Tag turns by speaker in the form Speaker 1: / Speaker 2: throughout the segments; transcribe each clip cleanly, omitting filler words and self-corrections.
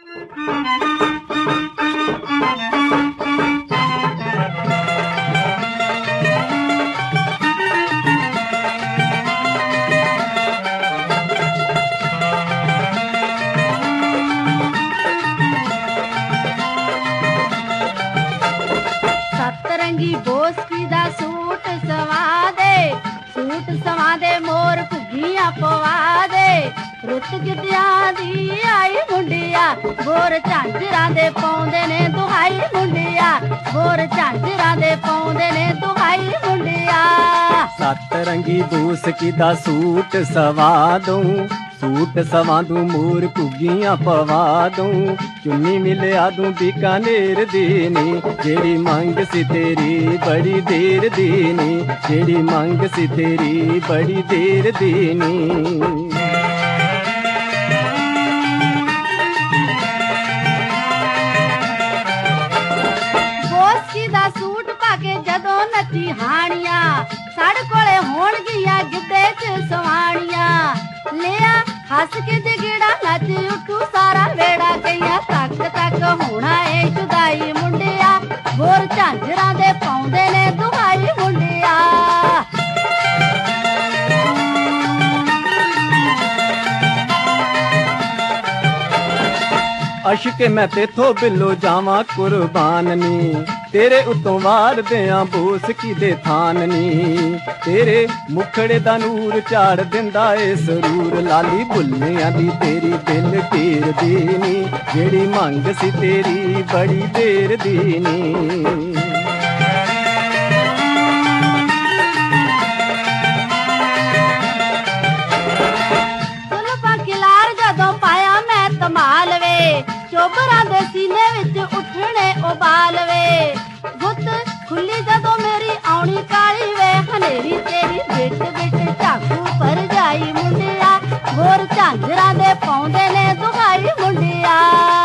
Speaker 1: सतरंगी बोसकी दा सूट सवा दे मोर घुग्गियां पवा दे रुत गिद्दियां दी आई मुंडिया बोर झांजरां दे पाउंदे ने दुहाई मुंडिया बोर झांजरां दे पाउंदे ने दुहाई मुंडिया।
Speaker 2: सतरंगी बोसकी दा सूट सवा दूं मोर घुग्गियां पवा दूं चुन्नी मिलिया दूं बीकानेर दी नी जेड़ी मंग सी तेरी बड़ी देर दी नी जेड़ी मंग सी तेरी बड़ी देर दी नी।
Speaker 1: बोसकी दा सूट पाके जदों नची हानिया साढ़े कोले होणगियां गिद्दे च सवाणियां लिया हस के जगेड़ा नच उठू सारा वेड़ा कईया तक तक होना ए जुदाई मुंडिया बोर झांजरां दे पाउंदे ने दुहाई मुंडिया।
Speaker 2: अशके मैं तेथों बिलो जावा कुर्बान नी तेरे उतों वार दियां बोसकी दे थान नी तेरे मुखड़े दा नूर चाड़ दिंदा ए सरूर लाली बुल्लियां दी तेरी दिल टेर दी नी जेड़ी मंग सी तेरी बड़ी देर दी नी। चोबरां दे सीने विच उठणे उबाल वे गुत खुली जदों मेरी आउणी काली वे हनेरी तेरी बिट बिट झाकू पर जाई मुंडिया बोर झांजरां दे पाउंदे ने दुहाई मुंडिया।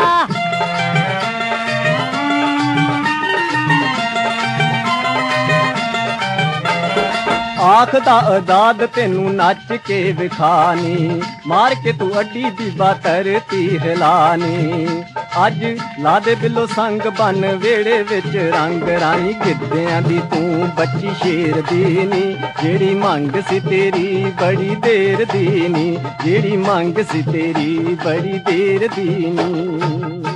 Speaker 2: आखदा अदाद तेनू नच के विखानी मार के तू अड्डी दी बातरती हिलानी अज ला दे बिलो संग बन वेड़े विच रंग रानी गिद्दियां दी तू बच्ची शेर दी नी जेड़ी मंग सी तेरी बड़ी देर दी नी जेड़ी मंग सी तेरी बड़ी देर दी नी।